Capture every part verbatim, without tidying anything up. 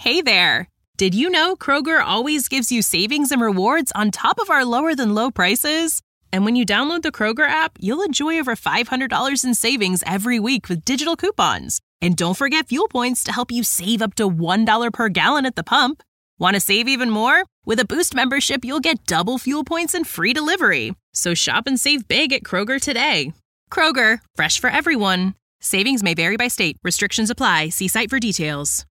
Hey there! Did you know Kroger always gives you savings and rewards on top of our lower-than-low prices? And when you download the Kroger app, you'll enjoy over five hundred dollars in savings every week with digital coupons. And don't forget fuel points to help you save up to one dollar per gallon at the pump. Want to save even more? With a Boost membership, you'll get double fuel points and free delivery. So shop and save big at Kroger today. Kroger, fresh for everyone. Savings may vary by state. Restrictions apply. See site for details.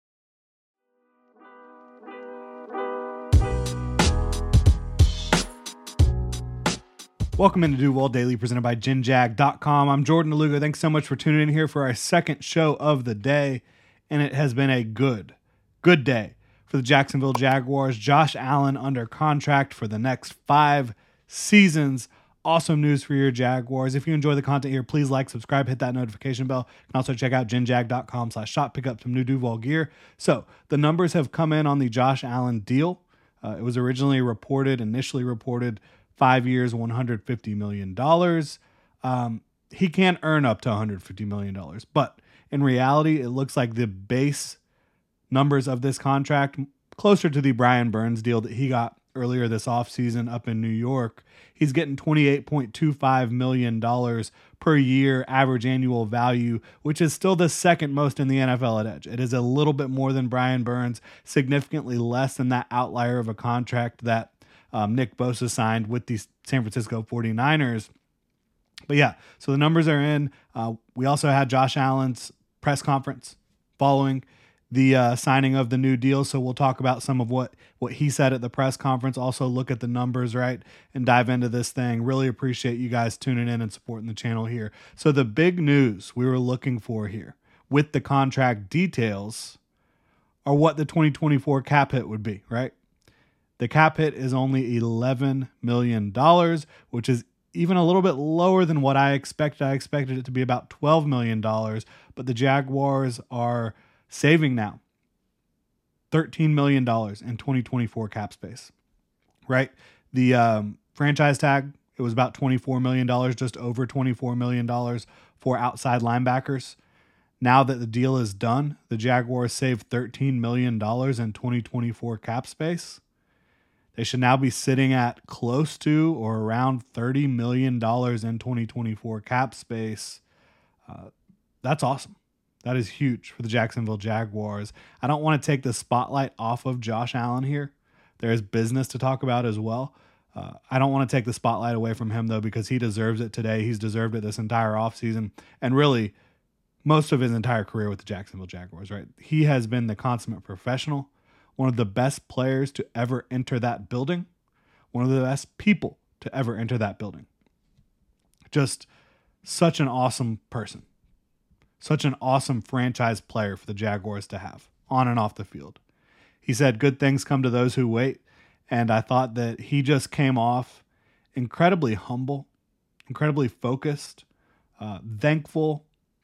Welcome into Duval Daily, presented by Gen Jag dot com. I'm Jordan DeLuga. Thanks so much for tuning in here for our second show of the day. And it has been a good, good day for the Jacksonville Jaguars. Josh Allen under contract for the next five seasons. Awesome news for your Jaguars. If you enjoy the content here, please like, subscribe, hit that notification bell. You can also check out Gen Jag dot com slash shop, pick up some new Duval gear. So the numbers have come in on the Josh Allen deal. Uh, it was originally reported, initially reported, five years, one hundred fifty million dollars. Um, he can earn up to one hundred fifty million dollars. But in reality, it looks like the base numbers of this contract, closer to the Brian Burns deal that he got earlier this offseason up in New York. He's getting twenty-eight point two five million dollars per year average annual value, which is still the second most in the N F L at Edge. It is a little bit more than Brian Burns, significantly less than that outlier of a contract that Um, Nick Bosa signed with the San Francisco forty-niners. But yeah, so the numbers are in. Uh, we also had Josh Allen's press conference following the uh, signing of the new deal. So we'll talk about some of what, what he said at the press conference. Also look at the numbers, right, and dive into this thing. Really appreciate you guys tuning in and supporting the channel here. So the big news we were looking for here with the contract details are what the twenty twenty-four cap hit would be, right? The cap hit is only eleven million dollars, which is even a little bit lower than what I expected. I expected it to be about twelve million dollars, but the Jaguars are saving now thirteen million dollars in twenty twenty-four cap space, right? The um, franchise tag, it was about twenty-four million dollars, just over twenty-four million dollars for outside linebackers. Now that the deal is done, the Jaguars save thirteen million dollars in twenty twenty-four cap space. They should now be sitting at close to or around thirty million dollars in twenty twenty-four cap space. Uh, that's awesome. That is huge for the Jacksonville Jaguars. I don't want to take the spotlight off of Josh Allen here. There is business to talk about as well. Uh, I don't want to take the spotlight away from him, though, because he deserves it today. He's deserved it this entire offseason and really most of his entire career with the Jacksonville Jaguars, right? He has been the consummate professional, one of the best players to ever enter that building, one of the best people to ever enter that building. Just such an awesome person, such an awesome franchise player for the Jaguars to have on and off the field. He said, good things come to those who wait. And I thought that he just came off incredibly humble, incredibly focused, uh, thankful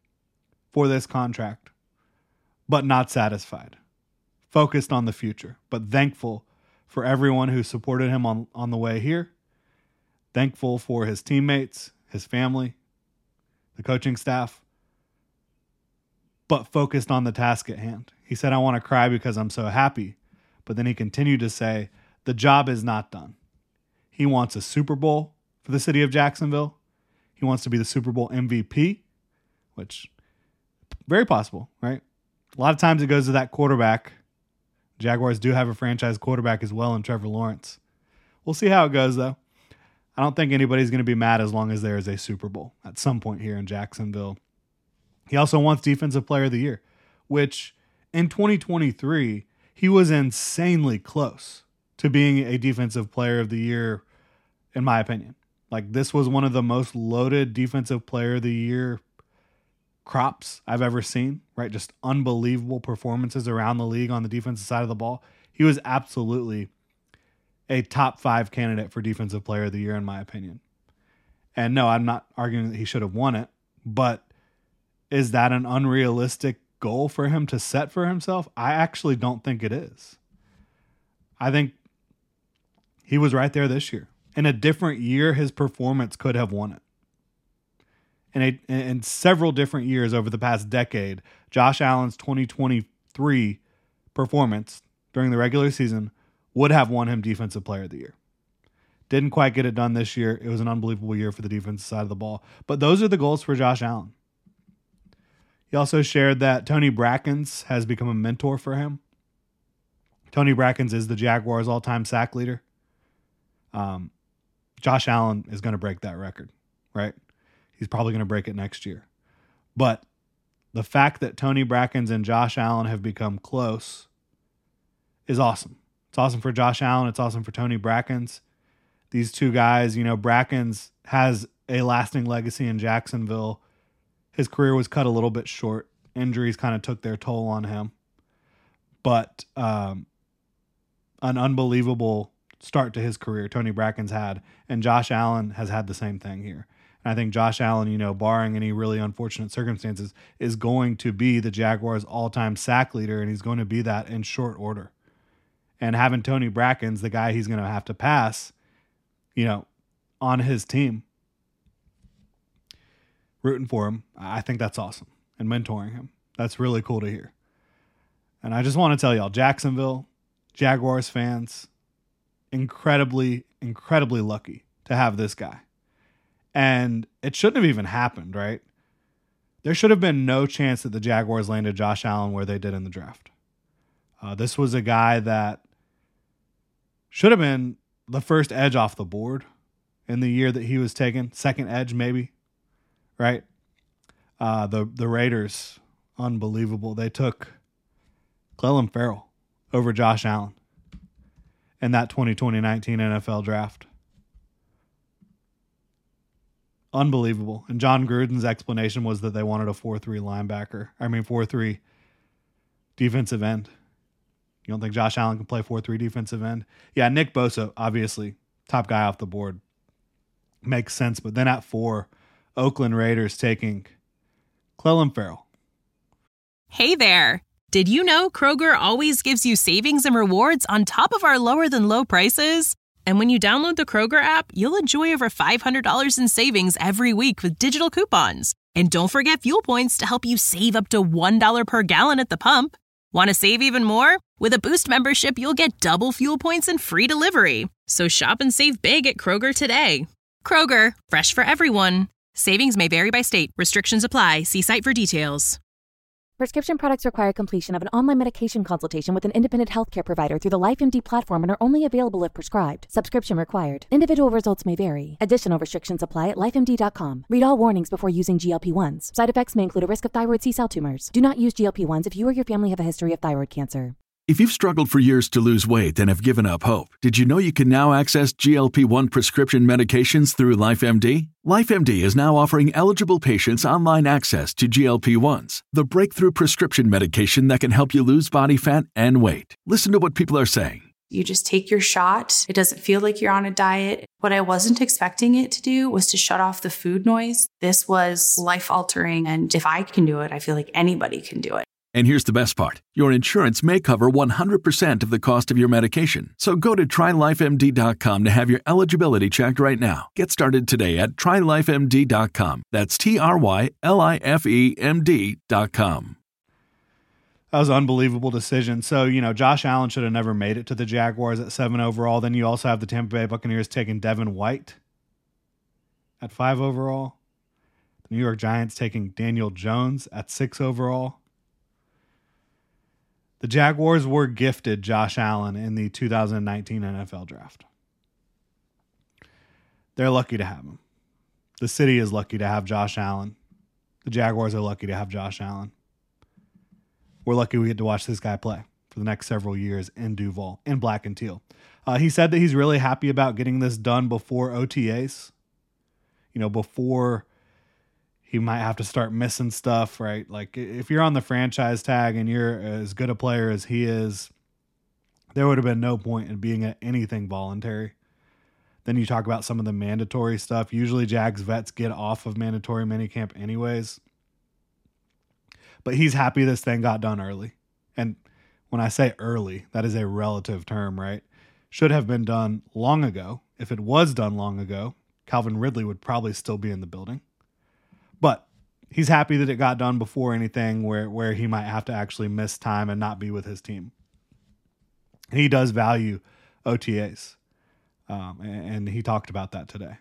for this contract, but not satisfied. Focused on the future, but thankful for everyone who supported him on, on the way here. Thankful for his teammates, his family, the coaching staff, but focused on the task at hand. He said, I want to cry because I'm so happy. But then he continued to say, the job is not done. He wants a Super Bowl for the city of Jacksonville. He wants to be the Super Bowl M V P, which very possible, right? A lot of times it goes to that quarterback. Jaguars do have a franchise quarterback as well in Trevor Lawrence. We'll see how it goes, though. I don't think anybody's going to be mad as long as there is a Super Bowl at some point here in Jacksonville. He also wants Defensive Player of the Year, which in twenty twenty-three, he was insanely close to being a Defensive Player of the Year, in my opinion. Like, this was one of the most loaded Defensive Player of the Year crops I've ever seen, right? Just unbelievable performances around the league on the defensive side of the ball. He was absolutely a top five candidate for Defensive Player of the Year, in my opinion. And no, I'm not arguing that he should have won it, but is that an unrealistic goal for him to set for himself? I actually don't think it is. I think he was right there this year. In a different year, his performance could have won it. In, a, in several different years over the past decade, Josh Allen's twenty twenty-three performance during the regular season would have won him Defensive Player of the Year. Didn't quite get it done this year. It was an unbelievable year for the defensive side of the ball. But those are the goals for Josh Allen. He also shared that Tony Brackens has become a mentor for him. Tony Brackens is the Jaguars' all-time sack leader. Um, Josh Allen is going to break that record, right? He's probably going to break it next year. But the fact that Tony Brackens and Josh Allen have become close is awesome. It's awesome for Josh Allen. It's awesome for Tony Brackens. These two guys, you know, Brackens has a lasting legacy in Jacksonville. His career was cut a little bit short. Injuries kind of took their toll on him. But um, an unbelievable start to his career Tony Brackens had, and Josh Allen has had the same thing here. And I think Josh Allen, you know, barring any really unfortunate circumstances, is going to be the Jaguars' all-time sack leader, and he's going to be that in short order. And having Tony Brackens, the guy he's going to have to pass, you know, on his team, rooting for him, I think that's awesome. And mentoring him, that's really cool to hear. And I just want to tell y'all, Jacksonville, Jaguars fans, incredibly, incredibly lucky to have this guy. And it shouldn't have even happened, right? There should have been no chance that the Jaguars landed Josh Allen where they did in the draft. Uh, this was a guy that should have been the first edge off the board in the year that he was taken. Second edge, maybe, right? Uh, the, the Raiders, unbelievable. They took Clelin Ferrell over Josh Allen in that twenty twenty nineteen N F L draft. Unbelievable. And John Gruden's explanation was that they wanted a four three linebacker. I mean, four three defensive end. You don't think Josh Allen can play four three defensive end? Yeah, Nick Bosa, obviously, top guy off the board. Makes sense. But then at four, Oakland Raiders taking Clelin Ferrell. Hey there. Did you know Kroger always gives you savings and rewards on top of our lower than low prices? And when you download the Kroger app, you'll enjoy over five hundred dollars in savings every week with digital coupons. And don't forget fuel points to help you save up to one dollar per gallon at the pump. Want to save even more? With a Boost membership, you'll get double fuel points and free delivery. So shop and save big at Kroger today. Kroger, fresh for everyone. Savings may vary by state. Restrictions apply. See site for details. Prescription products require completion of an online medication consultation with an independent healthcare provider through the LifeMD platform and are only available if prescribed. Subscription required. Individual results may vary. Additional restrictions apply at life M D dot com. Read all warnings before using G L P ones. Side effects may include a risk of thyroid C-cell tumors. Do not use G L P ones if you or your family have a history of thyroid cancer. If you've struggled for years to lose weight and have given up hope, did you know you can now access G L P one prescription medications through LifeMD? LifeMD is now offering eligible patients online access to G L P ones, the breakthrough prescription medication that can help you lose body fat and weight. Listen to what people are saying. You just take your shot. It doesn't feel like you're on a diet. What I wasn't expecting it to do was to shut off the food noise. This was life-altering, and if I can do it, I feel like anybody can do it. And here's the best part. Your insurance may cover one hundred percent of the cost of your medication. So go to try life M D dot com to have your eligibility checked right now. Get started today at try life M D dot com. That's T R Y L I F E M D dot com. That was an unbelievable decision. So, you know, Josh Allen should have never made it to the Jaguars at seven overall. Then you also have the Tampa Bay Buccaneers taking Devin White at five overall. The New York Giants taking Daniel Jones at six overall. The Jaguars were gifted Josh Allen in the two thousand nineteen N F L draft. They're lucky to have him. The city is lucky to have Josh Allen. The Jaguars are lucky to have Josh Allen. We're lucky we get to watch this guy play for the next several years in Duval, in black and teal. Uh, he said that he's really happy about getting this done before O T As. You know, before he might have to start missing stuff, right? Like if you're on the franchise tag and you're as good a player as he is, there would have been no point in being at anything voluntary. Then you talk about some of the mandatory stuff. Usually Jags vets get off of mandatory minicamp anyways. But he's happy this thing got done early. And when I say early, that is a relative term, right? Should have been done long ago. If it was done long ago, Calvin Ridley would probably still be in the building. But he's happy that it got done before anything where, where he might have to actually miss time and not be with his team. He does value O T As, um, and, and he talked about that today.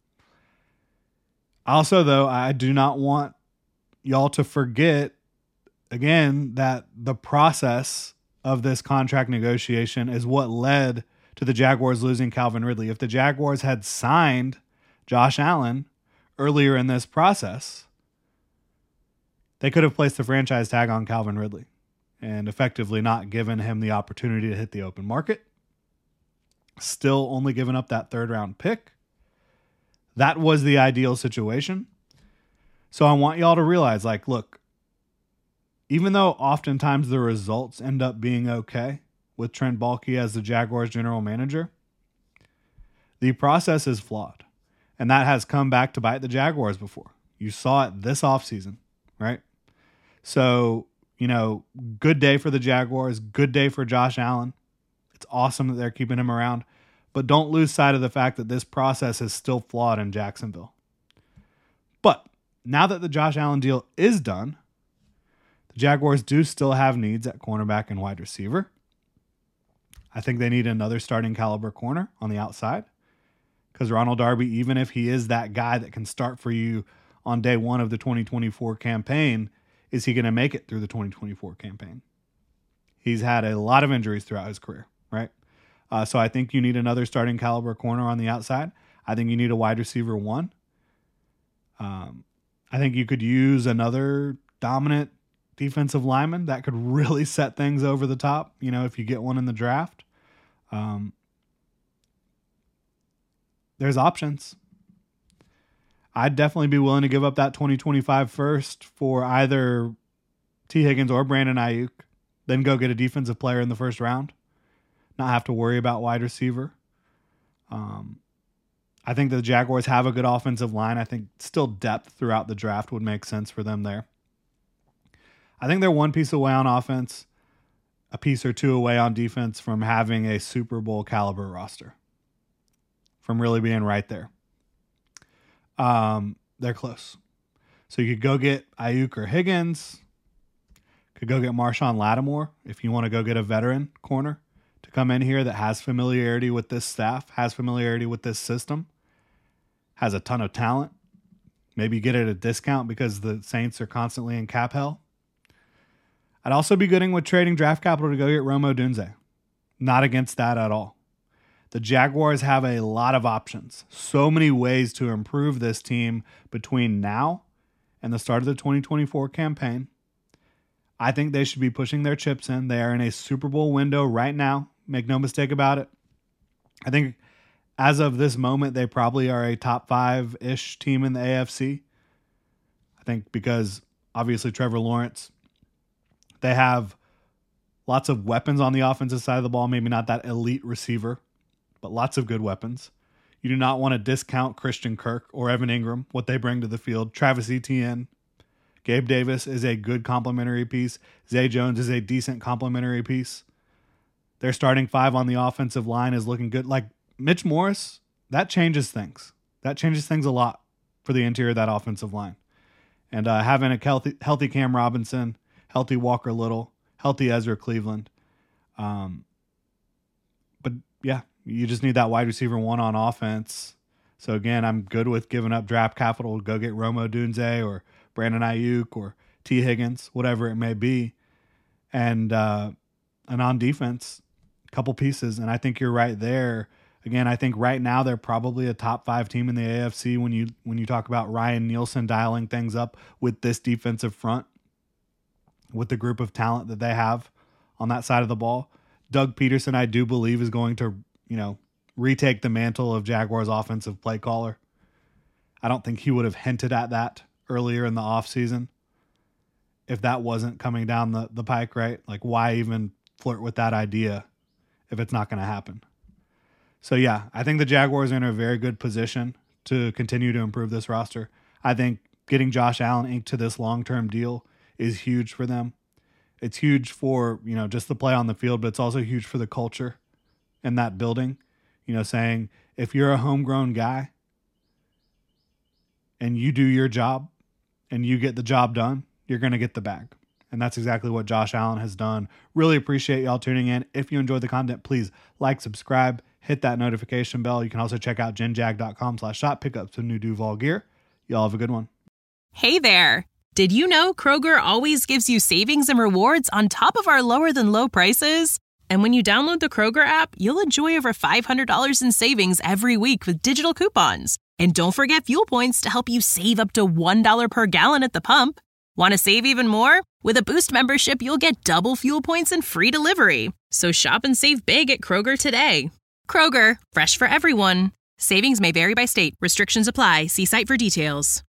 Also, though, I do not want y'all to forget, again, that the process of this contract negotiation is what led to the Jaguars losing Calvin Ridley. If the Jaguars had signed Josh Allen earlier in this process, they could have placed the franchise tag on Calvin Ridley and effectively not given him the opportunity to hit the open market. Still only giving up that third round pick. That was the ideal situation. So I want y'all to realize, like, look, even though oftentimes the results end up being okay with Trent Baalke as the Jaguars general manager, the process is flawed. And that has come back to bite the Jaguars before. You saw it this offseason, right? So, you know, good day for the Jaguars, good day for Josh Allen. It's awesome that they're keeping him around. But don't lose sight of the fact that this process is still flawed in Jacksonville. But now that the Josh Allen deal is done, the Jaguars do still have needs at cornerback and wide receiver. I think they need another starting caliber corner on the outside, because Ronald Darby, even if he is that guy that can start for you on day one of the twenty twenty-four campaign, is he going to make it through the twenty twenty-four campaign? He's had a lot of injuries throughout his career, right? Uh, so I think you need another starting caliber corner on the outside. I think you need a wide receiver one. Um, I think you could use another dominant defensive lineman that could really set things over the top, you know, if you get one in the draft. Um, there's options. I'd definitely be willing to give up that twenty twenty-five first for either T. Higgins or Brandon Ayuk, then go get a defensive player in the first round. Not have to worry about wide receiver. Um, I think the Jaguars have a good offensive line. I think still depth throughout the draft would make sense for them there. I think they're one piece away on offense, a piece or two away on defense from having a Super Bowl caliber roster, from really being right there. Um, they're close. So you could go get Ayuk or Higgins. Could go get Marshawn Lattimore if you want to go get a veteran corner to come in here that has familiarity with this staff, has familiarity with this system, has a ton of talent. Maybe get it at a discount because the Saints are constantly in cap hell. I'd also be gooding with trading draft capital to go get Rome Odunze. Not against that at all. The Jaguars have a lot of options. So many ways to improve this team between now and the start of the twenty twenty-four campaign. I think they should be pushing their chips in. They are in a Super Bowl window right now. Make no mistake about it. I think as of this moment, they probably are a top five-ish team in the A F C. I think because obviously Trevor Lawrence, they have lots of weapons on the offensive side of the ball. Maybe not that elite receiver, but lots of good weapons. You do not want to discount Christian Kirk or Evan Ingram, what they bring to the field. Travis Etienne, Gabe Davis is a good complementary piece. Zay Jones is a decent complementary piece. Their starting five on the offensive line is looking good. Like Mitch Morse, that changes things. That changes things a lot for the interior of that offensive line. And uh, having a healthy, healthy Cam Robinson, healthy Walker Little, healthy Ezra Cleveland. Um, but yeah, you just need that wide receiver one on offense. So again, I'm good with giving up draft capital to go get Rome Odunze or Brandon Ayuk or T. Higgins, whatever it may be. And uh, and on defense, a couple pieces. And I think you're right there. Again, I think right now they're probably a top five team in the A F C when you when you talk about Ryan Nielsen dialing things up with this defensive front, with the group of talent that they have on that side of the ball. Doug Peterson, I do believe, is going to, you know, retake the mantle of Jaguars offensive play caller. I don't think he would have hinted at that earlier in the offseason if that wasn't coming down the, the pike, right? Like, why even flirt with that idea if it's not going to happen? So, yeah, I think the Jaguars are in a very good position to continue to improve this roster. I think getting Josh Allen inked to this long-term deal is huge for them. It's huge for, you know, just the play on the field, but it's also huge for the culture in that building. You know, saying if you're a homegrown guy and you do your job and you get the job done, you're going to get the bag, And that's exactly what Josh Allen has done. Really appreciate y'all tuning in. If you enjoyed the content, please like, subscribe, hit that notification bell. You can also check out genjag.com slash shop, pick up some new Duval gear. Y'all have a good one. Hey there. Did you know Kroger always gives you savings and rewards on top of our lower than low prices? And when you download the Kroger app, you'll enjoy over five hundred dollars in savings every week with digital coupons. And don't forget fuel points to help you save up to one dollar per gallon at the pump. Want to save even more? With a Boost membership, you'll get double fuel points and free delivery. So shop and save big at Kroger today. Kroger, fresh for everyone. Savings may vary by state. Restrictions apply. See site for details.